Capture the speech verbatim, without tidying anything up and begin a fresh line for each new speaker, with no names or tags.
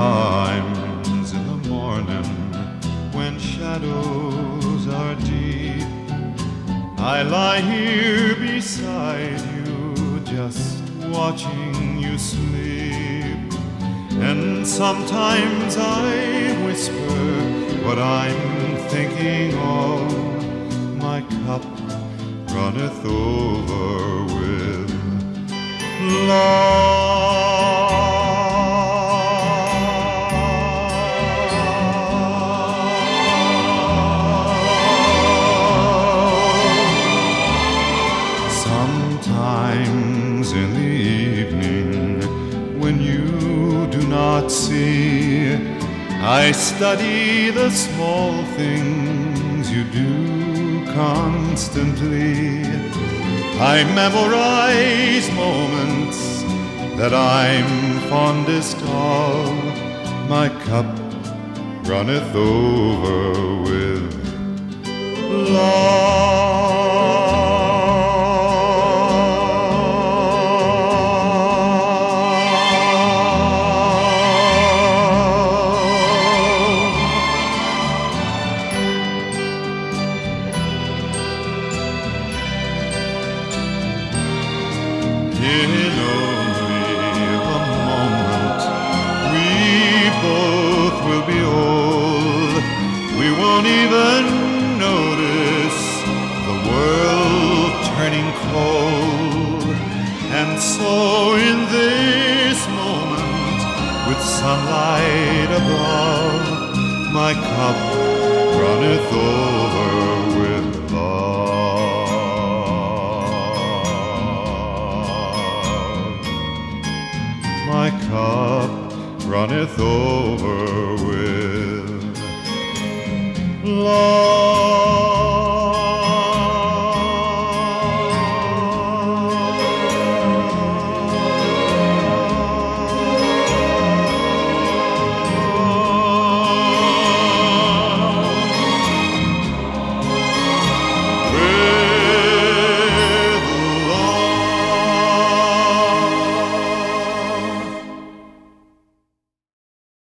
Sometimes in the morning when shadows are deep, I lie here beside you, just watching you sleep. And sometimes I whisper what I'm thinking of. My cup runneth over with love. Sometimes in the evening when you do not see, I study the small things you do constantly. I memorize moments that I'm fondest of. My cup runneth over with love. In only a moment we both will be old. We won't even notice the world turning cold. And so in this moment, with sunlight above, my cup runneth over with love. My cup runneth over with love.